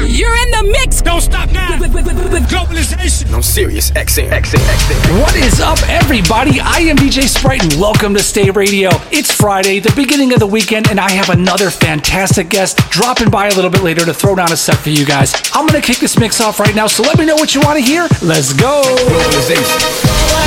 You're in the mix. Don't stop now. With Globalization. On Sirius XM. What is up, everybody? I am DJ Sprite, and welcome to Stay Radio. It's Friday, the beginning of the weekend, and I have another fantastic guest dropping by a little bit later to throw down a set for you guys. I'm going to kick this mix off right now, so let me know what you want to hear. Let's go. Globalization.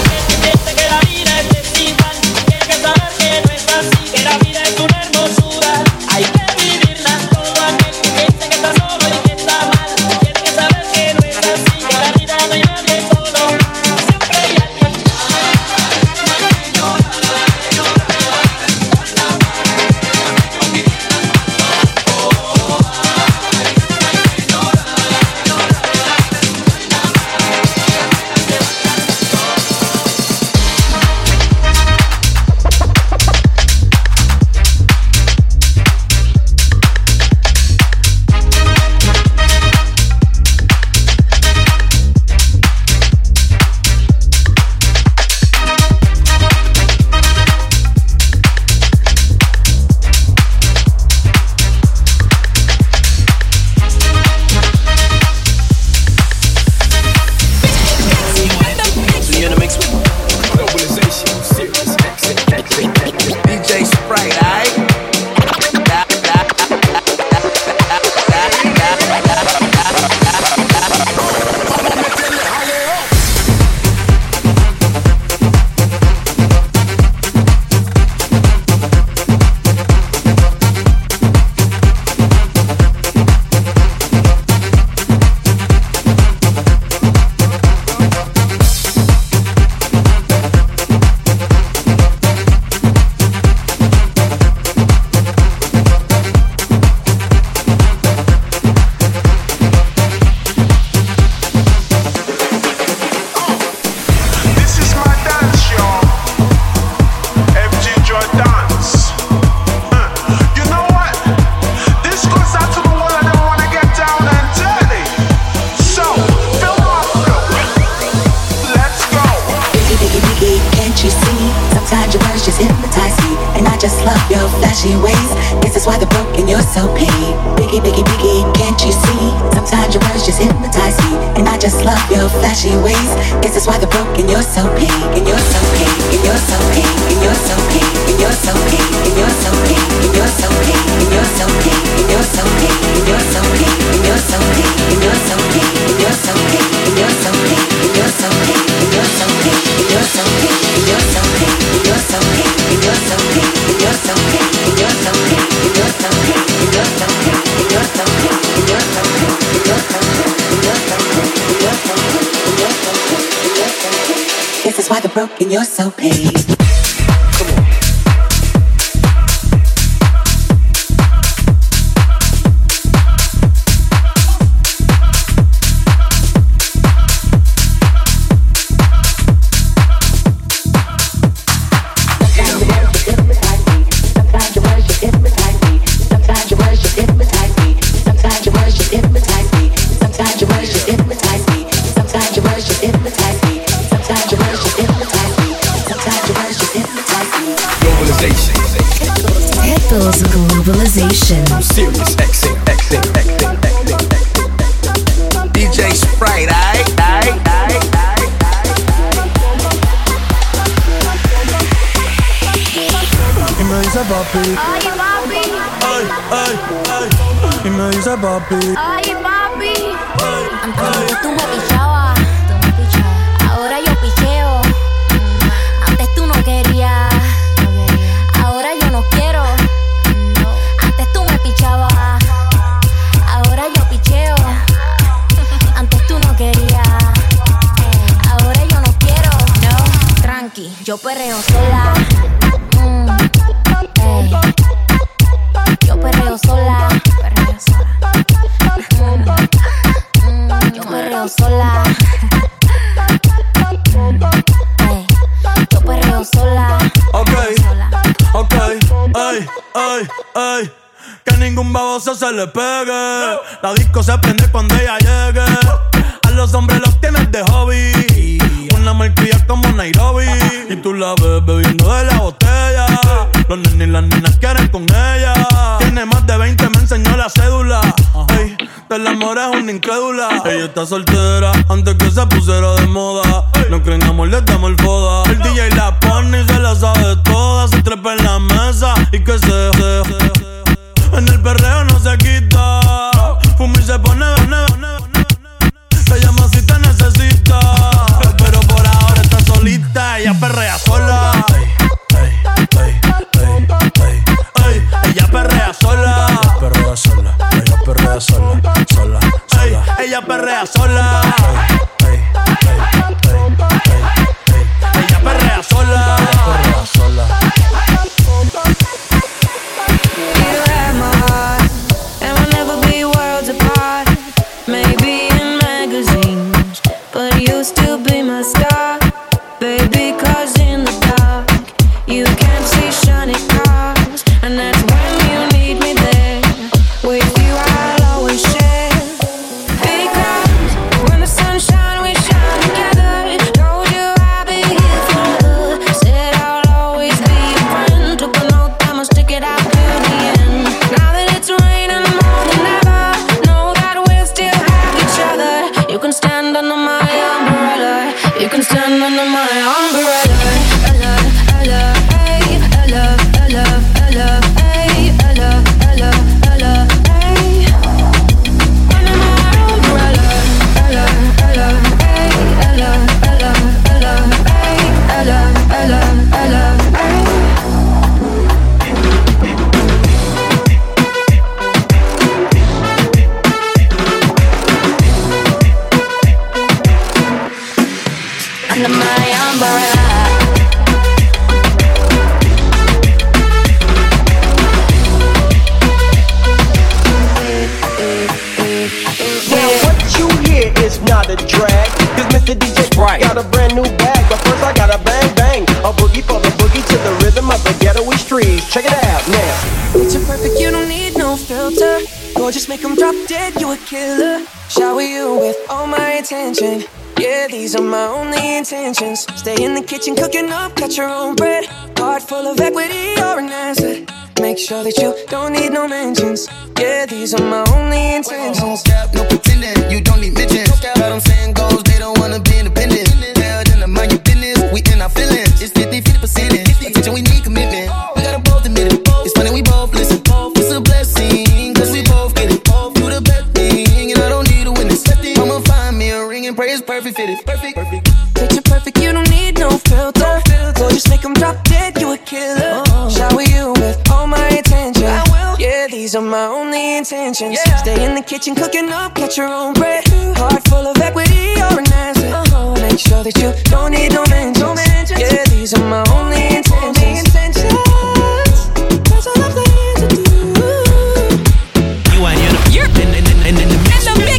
And you're so paid. Globalization. Sirius XM. DJ Sprite, Y me dice papi. Ay, papi. Ay, ay, ay. Y me dice papi. Ay, papi. Antes tú me pichabas, ahora yo picheo. Antes tú no querías, ahora yo no quiero. Antes tú me pichabas, ahora yo picheo. Antes tú no querías, ahora yo no quiero. No, tranqui, yo perreo sola. Yo perreo sola. Yo perreo sola. Yo perreo sola. Ok, ay. Que ningún baboso se le pegue. La disco se prende cuando ella llegue. A los hombres los tienes de hobby. Una marquilla como Nairobi. Y tú la ves bebiendo de la botella. Los nenes y las nenas quieren con ella. Tiene más de 20, me enseñó la cédula. Ey, Del amor es una incrédula. Ella está soltera antes que se pusiera de moda. No creen amor, le damos el foda. El DJ la pone y se la sabe toda. Se trepa en la mesa y que se en el perreo no se quita. Fuma y se pone. Te llama si te necesita. Pero por ahora está solita. Ella perrea sola. Ella perrea sola. Ella perrea sola. Ella perrea sola. Sola. Ella perrea sola. Ella perrea sola. You have my heart, and we'll never be worlds apart. Maybe in magazines, but you'll still be my star, baby. 'Cause in the dark, you can't see shiny cars, and that's when you need me there. With you, I'll always share. Because when the sun shines, we shine together. Told you I'll be here forever. Said I'll always be your friend. Took an oath, I must stick it out to the end. Now that it's raining more than ever, know that we'll still have each other. You can stand under my umbrella. You can stand under my umbrella. Under my umbrella. Now what you hear is not a drag, 'cause Mr. DJ Right. got a brand new bag. But first I gotta bang bang, a boogie for the boogie to the rhythm of the ghetto streets. Check it out now. Picture perfect, you don't need no filter. Gorgeous, make them drop dead, you a killer. Shower you with all my attention. Yeah, these are my only intentions. Stay in the kitchen cooking up, cut your own bread. Heart full of equity, you're an asset. Make sure that you don't need no mentions. Yeah, these are my only intentions. No pretending, you don't need mentions. Got them saying goals, they don't wanna be independent. Tell them to mind your business, we in our feelings. It's 50% attention, we need commitment. We gotta both admit it. It's funny, we both listen. It's a blessing, 'cause we both get it. You the best thing, and I don't need a witness. I'ma find me a ring and pray it's perfect fitted. Perfect. Picture perfect, you don't need no filter. Gorgeous, make them drop dead, you a killer. Shower you with all my attention. Yeah, these are my only intentions. Stay in the kitchen cooking up, catch your own bread. Heart full of equity, you're an asset. Make sure that you don't need no mentions. Yeah, these are my only intentions. That's all I plan to do. You and you're in the mix.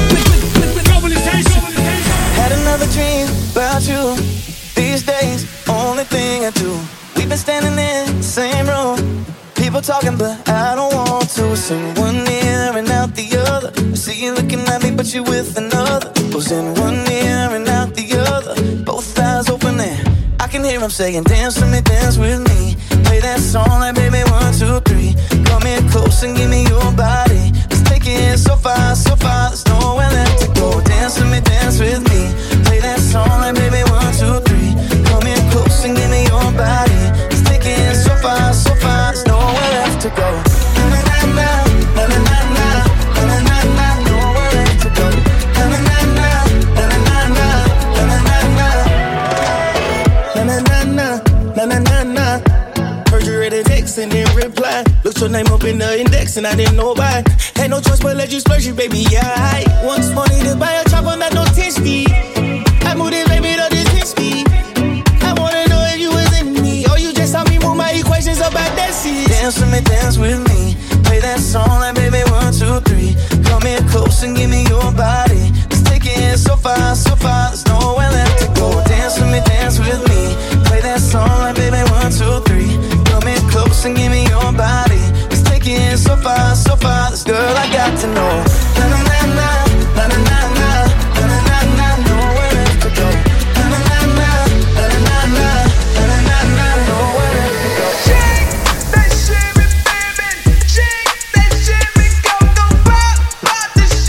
Had another dream about you. These days, only thing I do. We've been standing in the same room. People talking, but I don't want to. It's in one ear and out the other. I see you looking at me, but you with another. Goes in one ear and out the other. Both eyes open there. I can hear him saying, dance with me, dance with me. Play that song like baby 1, 2, 3. Come here close and give me your body. Let's take it so far, so far. There's nowhere left to go. Dance with me, dance with me. Play that song like baby 1, 2, 3. Come here close and give me your body. Let's take it so far, so far. There's nowhere left to go. Na na na na, na na na na, na na na. Nowhere left to go. Na na na na, na na na na, na na na. Na na na na, na na na na. Heard you read a text and didn't reply. Looked your name up in the index and I didn't know why. Had no choice but let you splurge it, baby, yeah. Once money to buy a chopper, not no 10 speed. I moved it, baby, to this 10 speed. I wanna know if you was in me, or you just saw me move my equations about that seat. Dance with me. Play that song like baby 1, 2, 3. Come here close and give me your body. Let's take it so far, so far. There's nowhere left to go. Dance with me. Play that song like baby 1, 2, 3. Come here close and give me your body. Let's take it so far, so far. This girl I got to know. Na na na na, na na na na, na na na na. Nowhere left to go. Na na na na, na na na na, na na na na. Nowhere left to go. Shake that shit, baby. Shake that shit, go pop, pop the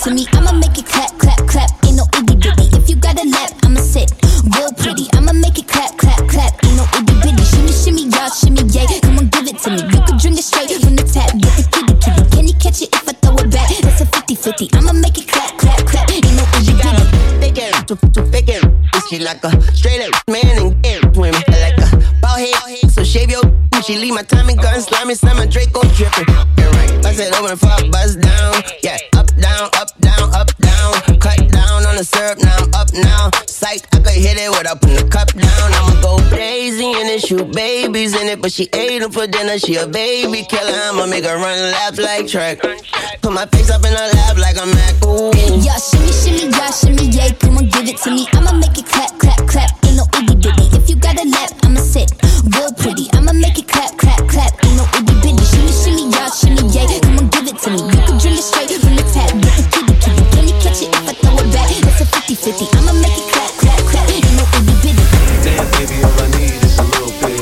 to me, I'ma make it clap, clap, clap. Ain't no itty bitty. If you got a lap, I'ma sit real pretty. I'ma make it clap, clap, clap. Ain't no itty bitty. Shimmy, shimmy, y'all, shimmy, yay. Come on, give it to me. You can drink it straight from the tap. Get the kitty, kitty. Can you catch it if I throw it back? That's a 50-50. I'ma make it clap, clap, clap. Ain't no itty bitty. Thick ass, too thick ass. She like a straight up man and get with me. Like a bald head, so shave your. She leave my Tommy gun slimy, summer Draco dripping. Right, I said open for a buzz down. Yeah, up, down, up, down, up, down. Cut down on the syrup, now I'm up now. Psych, I could hit it without putting the cup down. I'ma go crazy in it, shoot babies in it. But she ate them for dinner, she a baby killer. I'ma make her run laps like track. Put my face up in her lap like a Mac. Ooh. Yeah, shimmy, shimmy, yeah, shimmy, yay. Come on, give it to me. I'ma make it clap, clap, clap. Ain't no itty bitty. If you got a lap, I'ma sit real pretty. I'ma make it clap, clap, clap. Ain't no itty bitty. Shimmy, shimmy, yeah, shimmy, yay. Come on, give it to me. You can drink it straight from the tap. Get the kitty, kitty. Can you catch it if I throw it back? That's a 50-50. I'ma make it clap, clap, clap. Ain't no itty bitty. Damn, baby, all I need is a little bit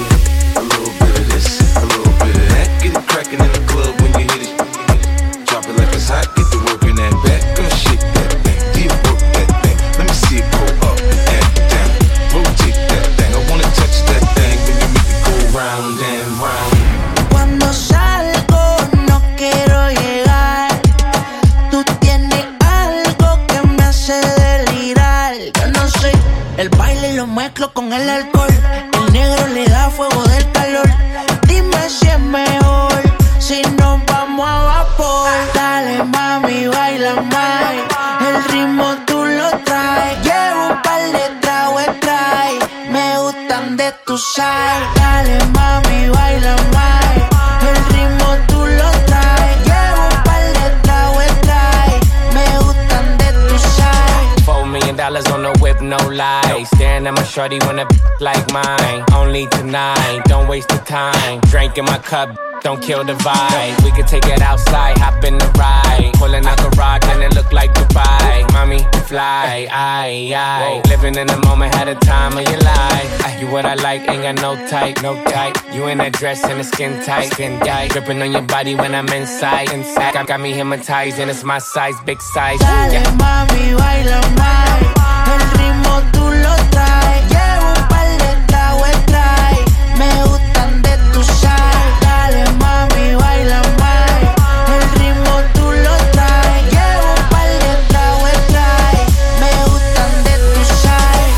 of this, a little bit of that. Get it crackin' in the club when you hit it. Drop it like it's hot, get to work in that back. Girl, shake that thing, do you work that thing? Let me see it go up and down. Rotate that thing, I wanna touch that thing when you make it go round and round. Cuando salgo no quiero llegar. Tú tienes algo que me hace delirar. Yo no sé, el baile lo mezclo con el alcohol. El negro le da fuego del calor. Dime si es mejor si nos vamos a vapor. Dale mami, baila más. El ritmo tú lo traes. Llevo un par de tragos extrae. Me gustan de tu side. Dale mami, baila más. El ritmo tú lo traes. Llevo un par de tragos extrae. Me gustan de tu side. $4 million on the whip, no lie. Staring at my shorty when a like mine. Only tonight, don't waste the time. Drink in my cup, don't kill the vibe. We could take it outside, hop in the ride. Pulling out garage and it look like Dubai. Mommy, fly, aye. Living in the moment, had a time of your life. You what I like, ain't got no type, no type. You in that dress and the skin tight, dripping on your body when I'm inside. Got me hypnotized and it's my size, big size. Dale mami, baila más. El ritmo tú lo traes. Llevo un par de tragos extrae. Me gustan de tu side. Dale mami, baila más. El ritmo tú lo traes. Llevo un par de tragos extrae. Me gustan de tu side.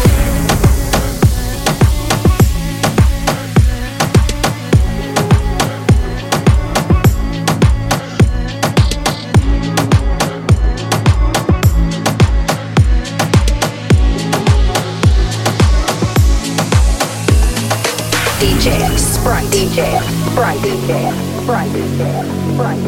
DJ Sprite, DJ Sprite, DJ Sprite, DJ Sprite.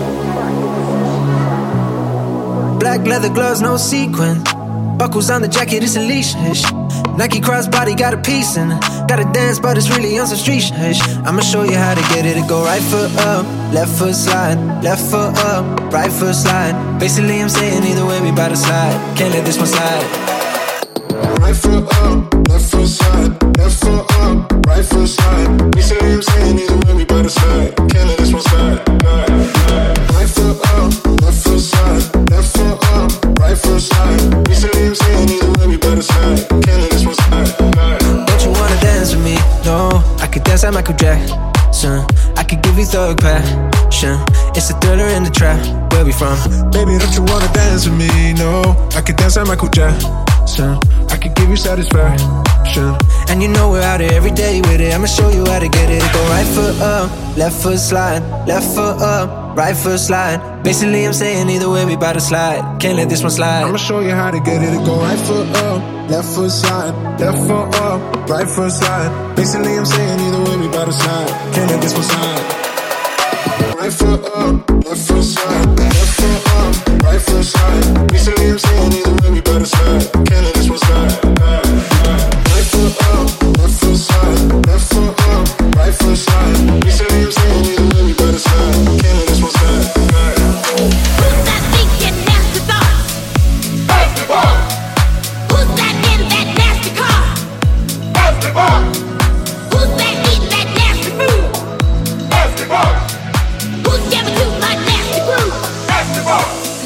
Black leather gloves, no sequin. Buckles on the jacket, it's a leash. Nike crossbody got a piece in it. Gotta dance, but it's really on some street shit. I'ma show you how to get it. Go right foot up, left foot slide. Left foot up, right foot slide. Basically, I'm saying either way, we bout to slide. Can't let this one slide. Right foot up, left foot slide. Left foot up, right foot slide. Basically, I'm saying either way, we bout to slide. Can't let this one slide. Right foot up, left foot slide. Left foot up, right foot slide. Basically, I'm saying either way, we bout to slide. Can't let this one slide. Don't you wanna dance with me? No, I could dance like Michael Jackson. I could give you thug passion. It's a thriller in the trap. Where we from? Baby, don't you wanna dance with me? No, I could dance like Michael Jackson. I could give you satisfaction. And you know we're out here every day with it. I'ma show you how to get it. Go right foot up, left foot slide. Left foot up, right foot slide. Basically, I'm saying either way, we bout to slide. Can't let this one slide. I'ma show you how to get it. Go right foot up, left foot slide. Left foot up, right foot slide. Basically, I'm saying either way, we bout to slide. Can't let this one slide. Right foot up, left foot slide. Left foot up, right foot slide. Basically, I'm saying either way, we bout to slide. Can't let this one slide. Right foot up, left foot slide. Left foot up, right foot slide. Basically, I'm saying either way, we bout to slide. Can't let this one slide. Who's that thinking nasty thoughts? Basketball. Who's that in that nasty car? Basketball. Who's that eating that nasty food? Basketball. Who's giving you my nasty groove? Basketball.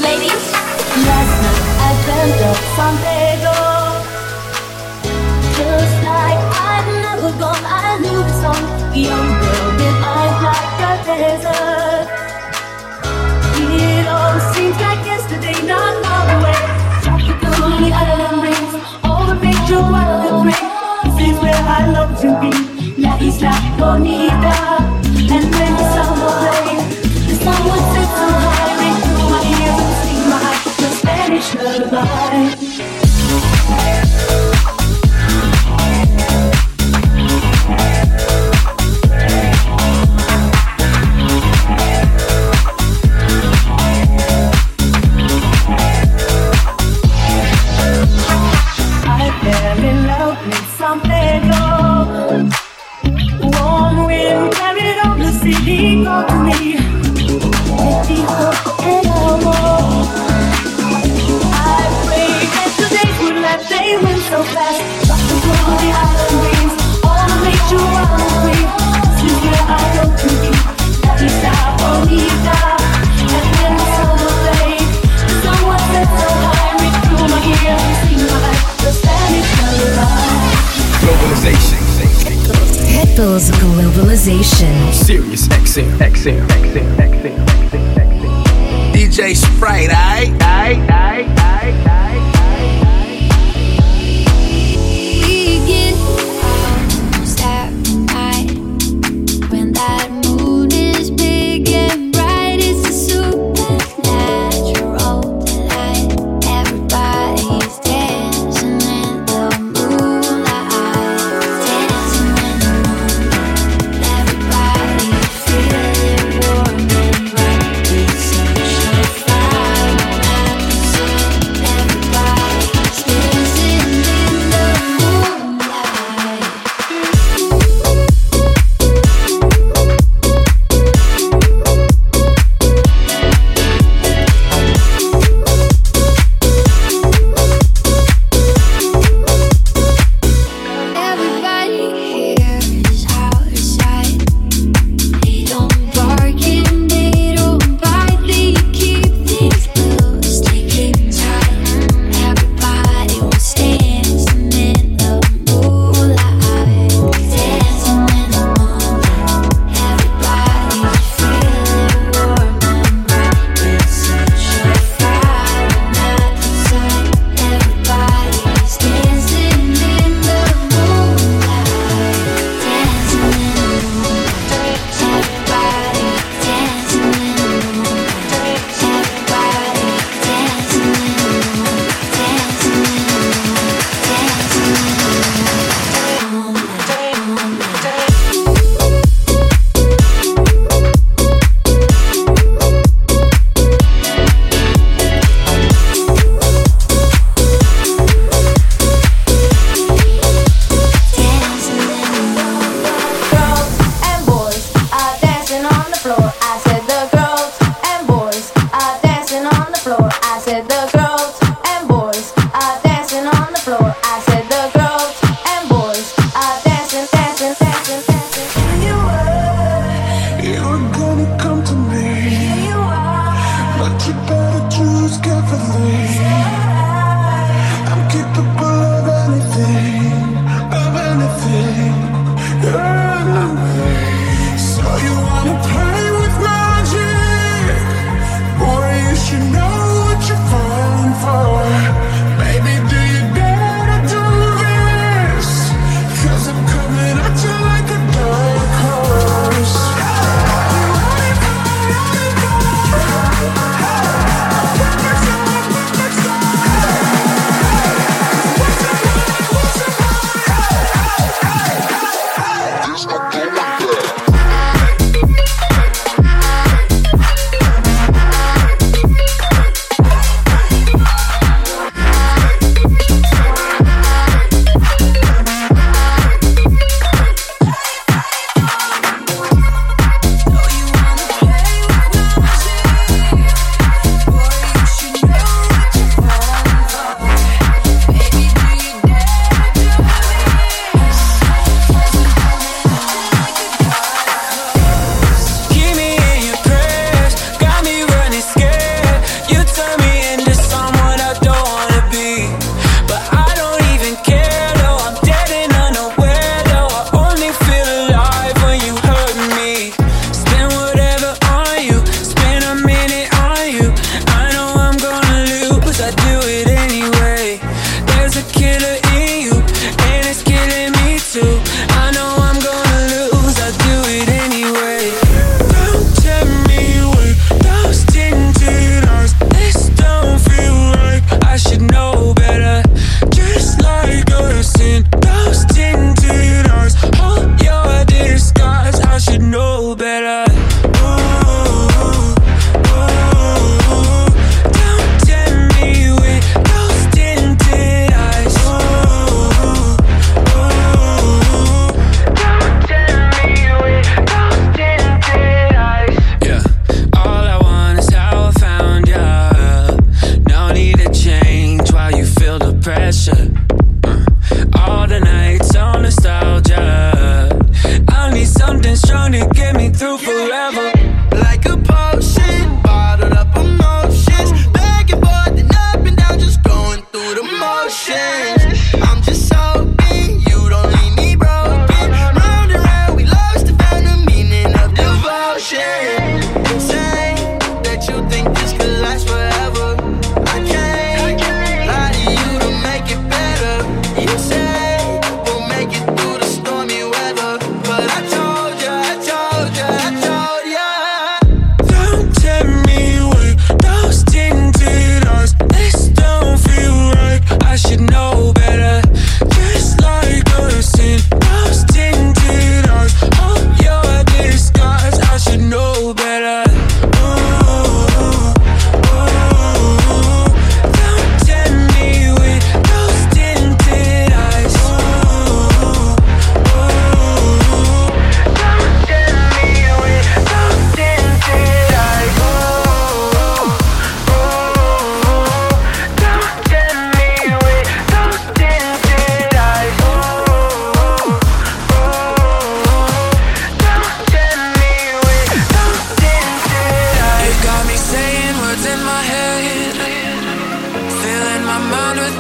Globalization. Sirius XM. DJ Sprite, We get almost every night when that moon is big and bright. It's a supernatural delight. Everybody's dancing in the moonlight, dancing in the moonlight. Everybody feeling warm and bright. It's such a fire at the sun.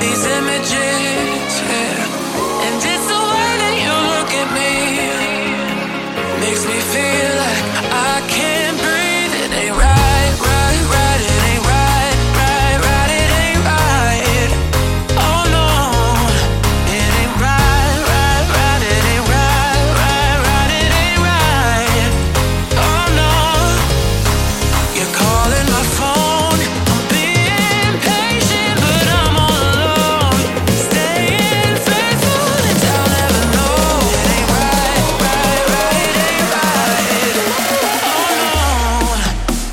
these images, yeah. And it's the way that you look at me, makes me feel like I can't breathe. It ain't right, right, right. It ain't right, right, right. It ain't right. Oh no, it ain't right, right, right. It ain't right, right, right. It ain't right. Oh no, you're calling my phone. I'm being patient, but I'm all alone. Staying faithful and I'll never know. It ain't right, right, right. It ain't right. Oh no.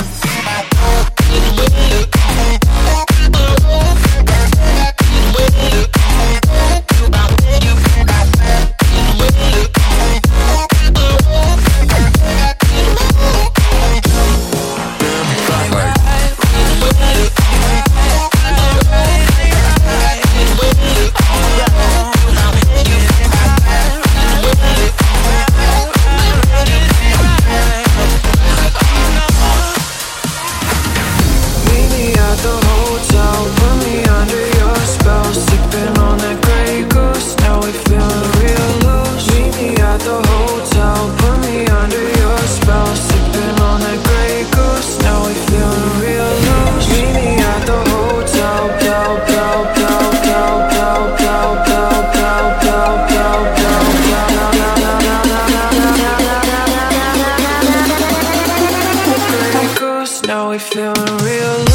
Meet me at the hotel, put me under your spell. Sipping on that Grey Goose, now we feeling real loose. Meet me at the hotel, put me under your spell. Sipping on that Grey Goose, now we feeling real loose. Meet me at the hotel, pow, pow, pow, pow, pow, pow, pow, pow, pow, pow, pow, Grey Goose, now we feeling real loose.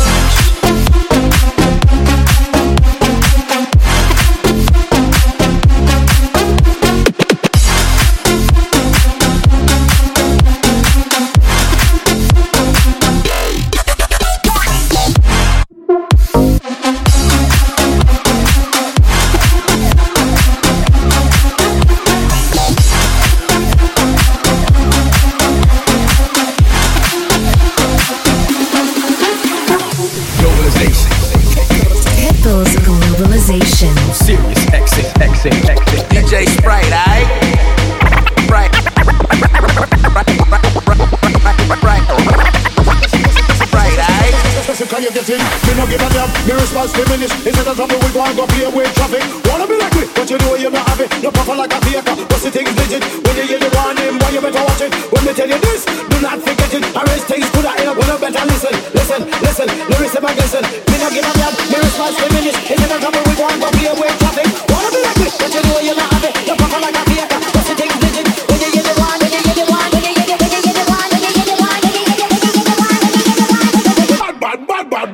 Pitbull's Globalization. Serious exit. DJ Sprite, aight? Sprite. Sprite, aight? Can you get in? Me no give a damn. Me response diminish. Instead of trouble, we go and go play with traffic. Wanna be like me, but you know you're not have it. No puffer like a faker. What's the thing digit? When you hear the warning, boy, you better watch it. When me tell you this, do not forget it. I raise things to the air, well, you better listen. Listen, lyricism against it. Me no give a damn. Me response diminish. Instead of trouble, we go and go play with traffic. Wanna be like me, but you know you're not have it. No puffer like a faker. What's the thing digit? When you hear the warning, when you hear the warning, when you hear the warning, when you hear the warning, when you hear the warning, when you hear the warning, bad.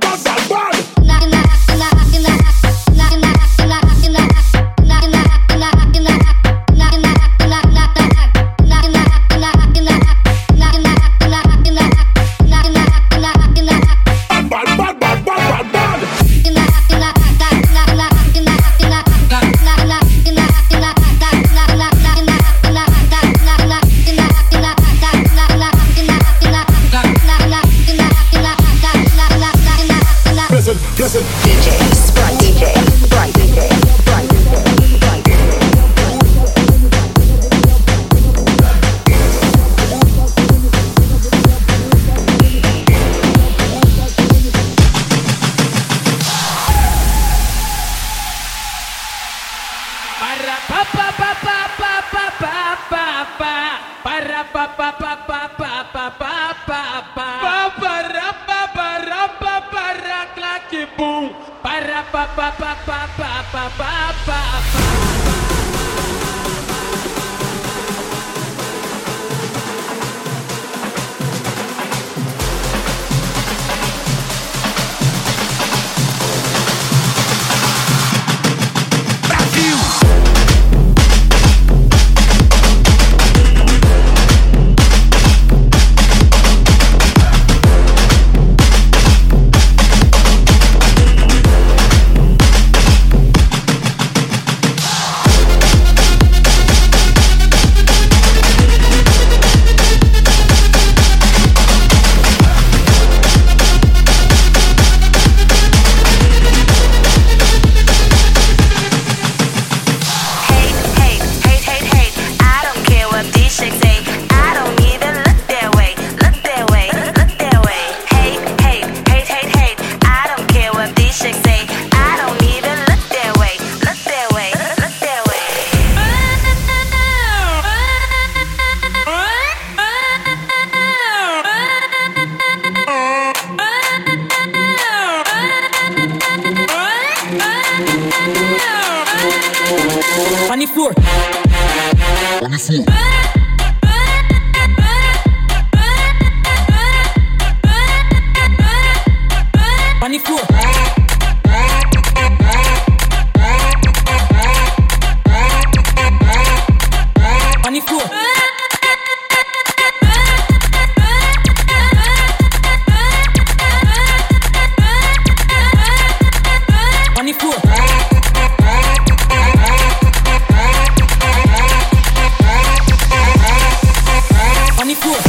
Listen. DJ Sprite, DJ Sprite, DJ Sprite, DJ Sprite. Boom, para pa pa pa pa pa pa pa pa. the floor. On the floor. On the floor. On the floor. On the floor. On the floor.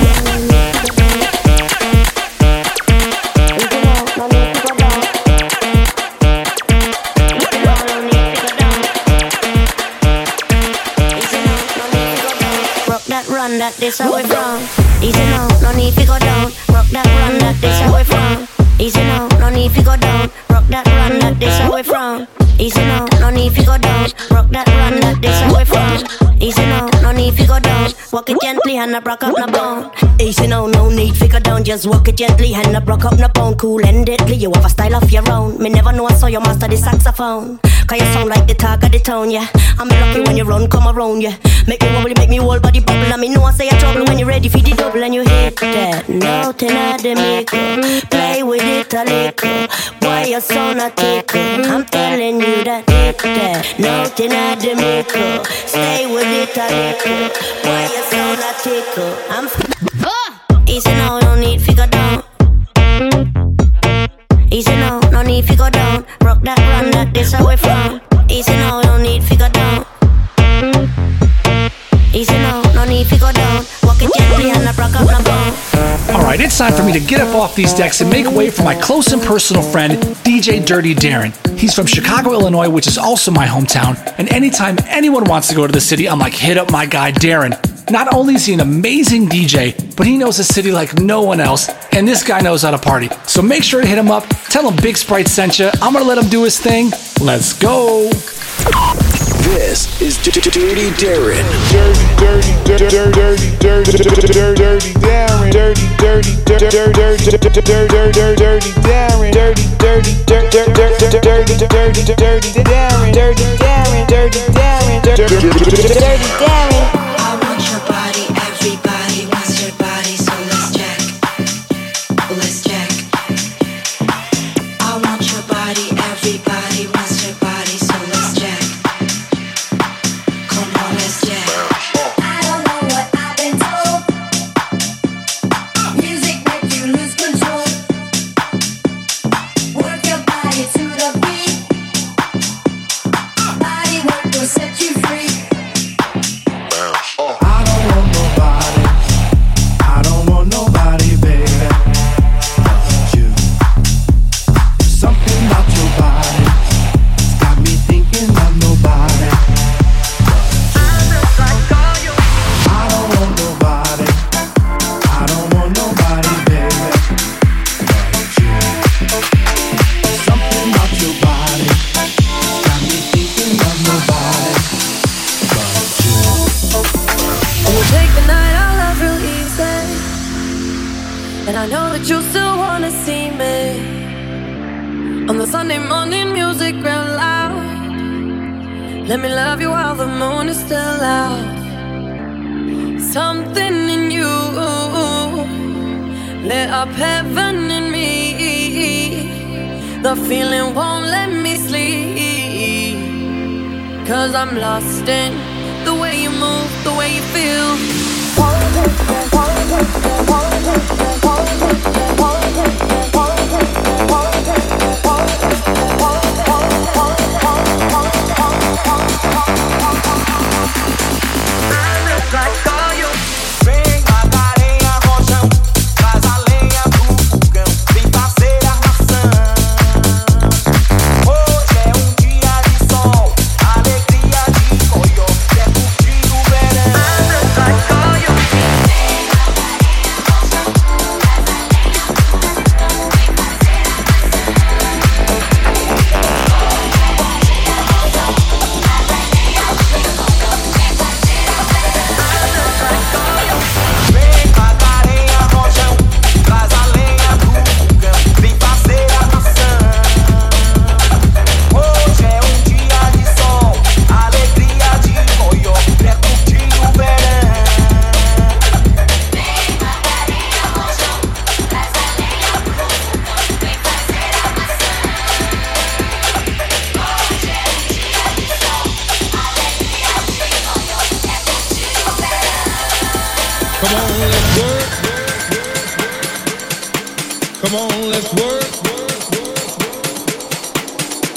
Run that, this how we from. Easy now, no need to go down. Rock that, run that, this how we from. Easy now, no need to go down. Rock that, run that, this how we from. Easy now, no need to go down. Rock that, run that, this how we from. Easy now, no need to go down. Walk it gently and I broke up no bone. Easy now, no need to go down. Just walk it gently and I broke up no bone. Cool and deadly, you have a style of your own. Me never know I saw you master the saxophone. Cause you sound like the talk of the town, yeah. I'm lucky when you run, come around, yeah. Make me wobble, make me whole body bubble. And me know I say a trouble when you're ready for the double. And you hit that note in the middle. Play with it a little. Why you sound a tickle? I'm telling you that hit that note in the middle. Stay with it a little. Why you sound a tickle? Easy now, no need to go down. Easy now, no need to go down. Rock that, run that, this how we from. Easy now, no need to go down. Easy now, no need to go down. Walk it gently and I broke up no bone. Alright, it's time for me to get up off these decks and make way for my close and personal friend, DJ Dirty Darren. He's from Chicago, Illinois, which is also my hometown, and anytime anyone wants to go to the city, I'm like, hit up my guy Darren. Not only is he an amazing DJ, but he knows the city like no one else, and this guy knows how to party. So make sure to hit him up, tell him Big Sprite sent you. I'm gonna let him do his thing. Let's go! This is Dirty Darren. Dirty Darren. Dirty Darren. I want your body, everybody wants your body, so let's check. Let's check. I want your body, everybody wants your body, so let's check. Come on, let's check. I don't know what I've been told. Music makes you lose control. Work your body to the beat. Body work will set you free. And I know that you still wanna see me on the Sunday morning music real loud. Let me love you while the moon is still out. Something in you lit up heaven in me. The feeling won't let me sleep, 'cause I'm lost in the way you move, the way you feel.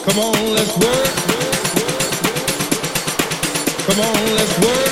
Come on, let's work. Come on, let's work.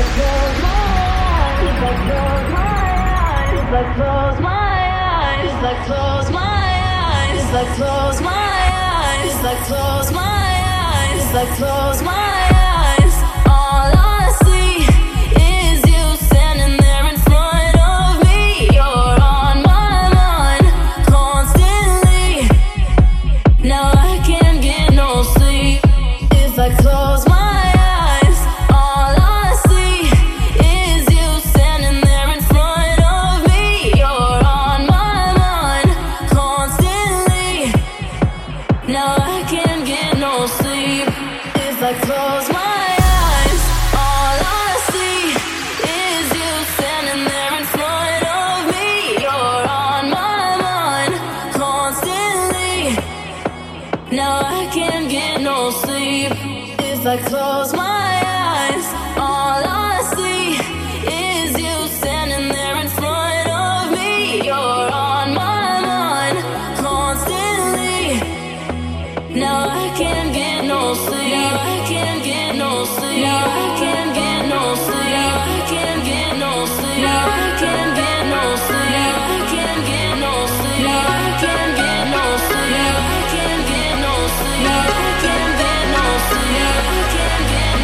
I can't get no sleep.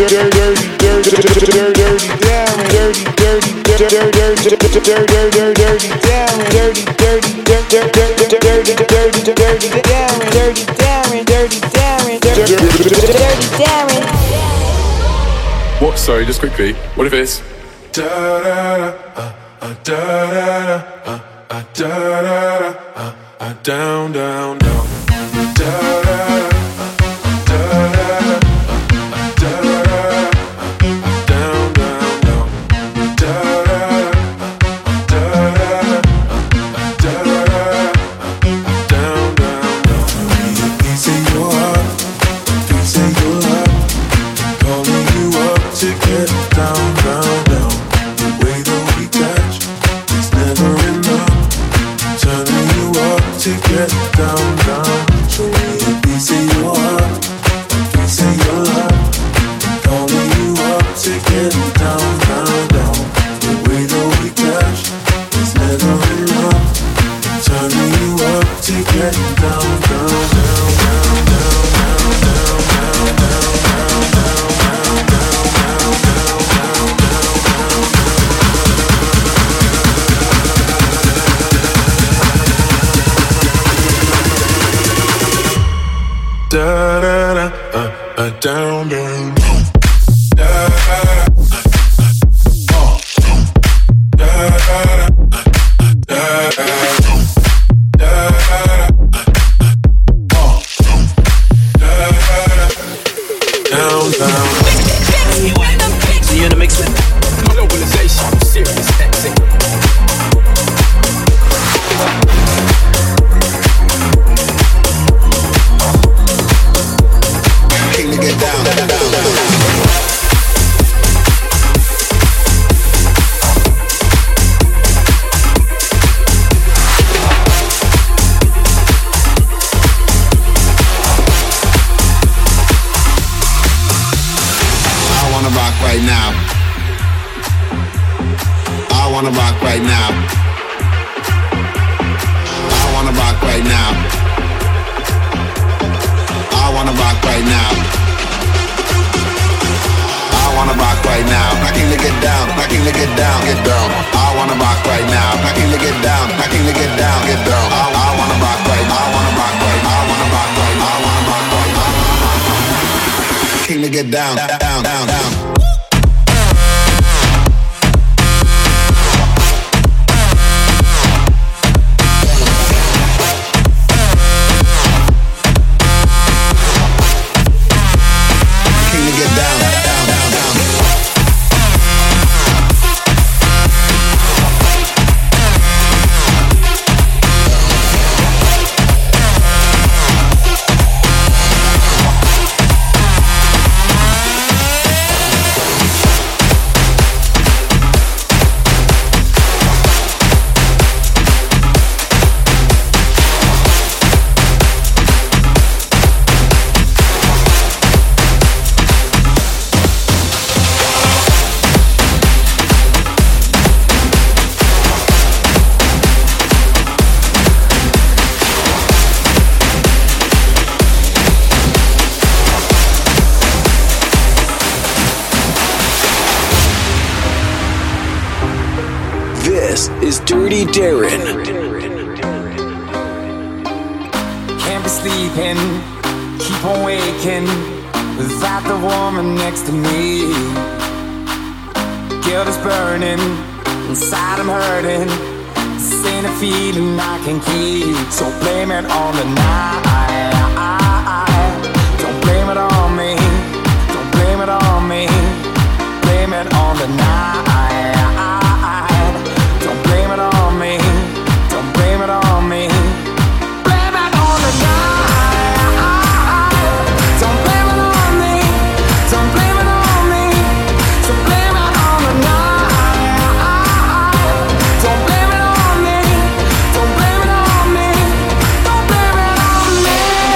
What? Sorry, just quickly. What if it's da da da da da da da down down down da da. Down, down, See you in the mix with Globalization, Sirius XM. Get down, down, down, down. I wanna rock right now. I wanna rock right now. I wanna rock right now. I wanna rock right now. I wanna rock right now. I can get down. I can get down. Get down. I wanna rock right now. I can get down. I can get down. Get down. I wanna rock right. I wanna rock right. I wanna rock right. I wanna rock right. I wanna rock right. King to get down. Down. Down. Down. is Dirty Darren. Can't be sleeping, keep on waking without the woman next to me. Guilt is burning, inside I'm hurting. This ain't a feeling I can keep, so blame it on the night. Don't blame it on me, don't blame it on me. Blame it on the night. Don't blame it on me, don't blame it on me. Blame it on the night. Don't blame it on me, don't blame it on me. So blame it on the night. Don't blame it on me, don't blame it on me. Don't blame it on me.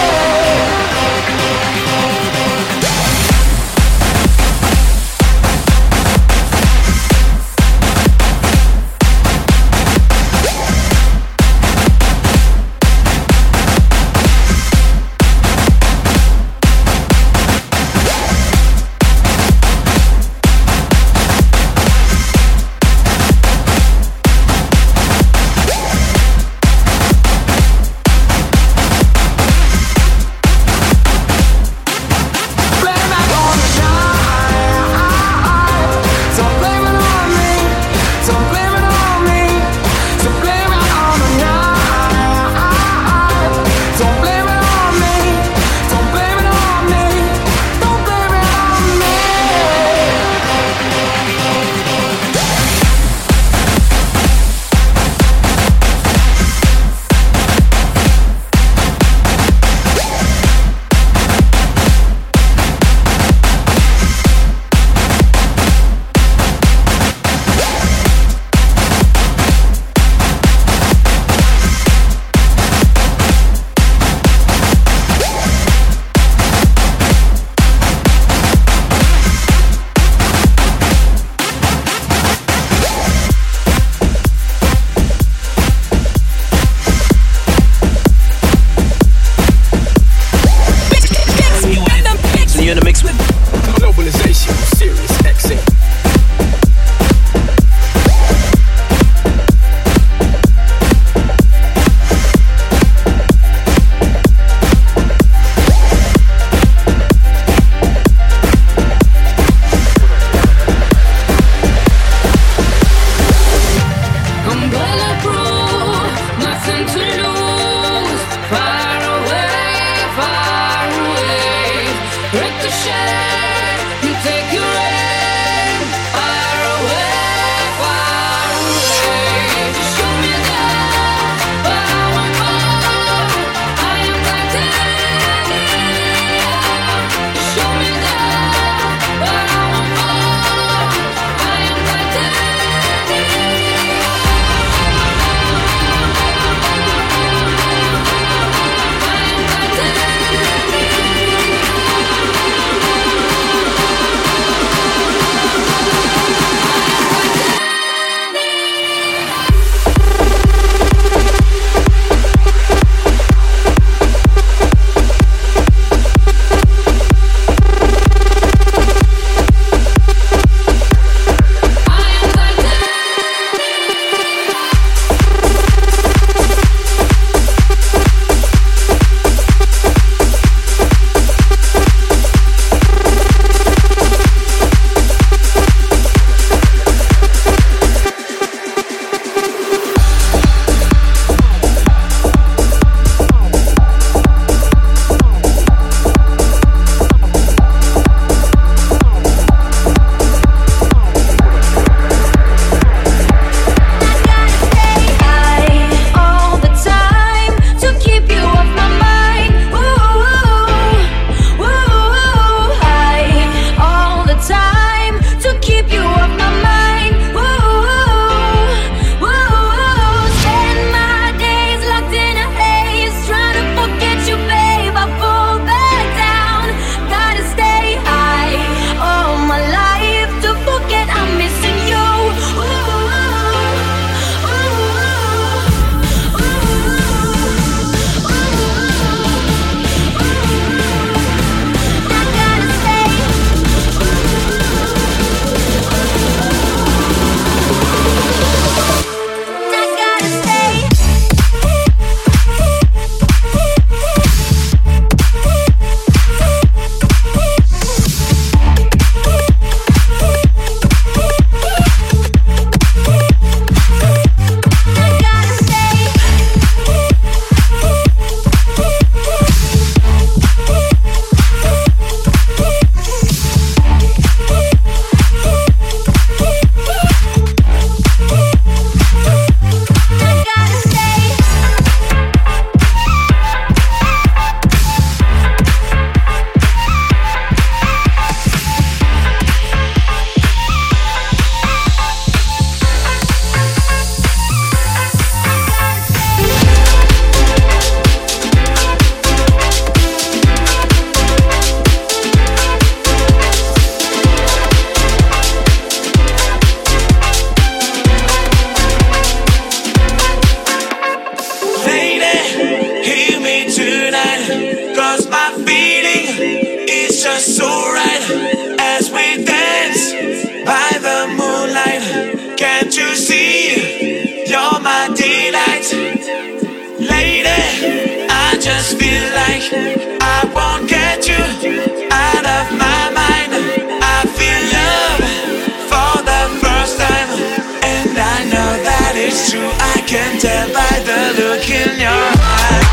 Lady, I just feel like I won't get you out of my mind. I feel love for the first time, and I know that it's true. I can tell by the look in your eyes.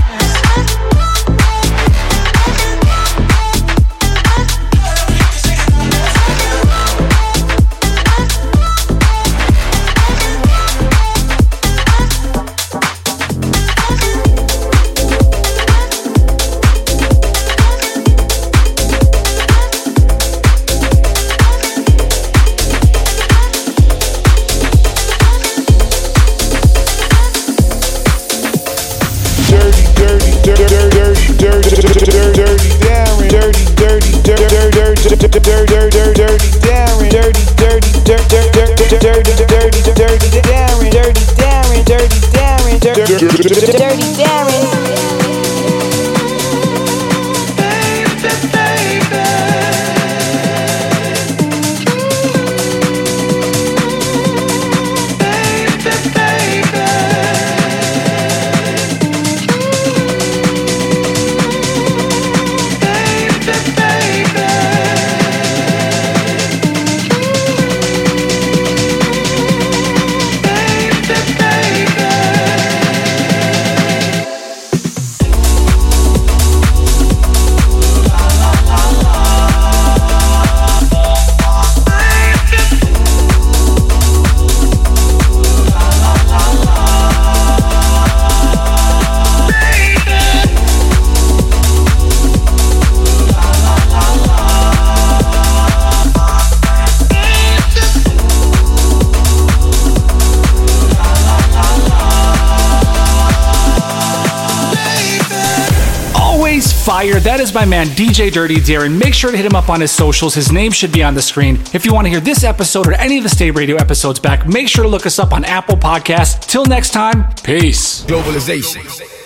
Fire. That is my man DJ Dirty Darren. Make sure to hit him up on his socials. His name should be on the screen. If you want to hear this episode or any of the Stay Radio episodes back, make sure to look us up on Apple Podcasts. Till next time, peace. Globalization.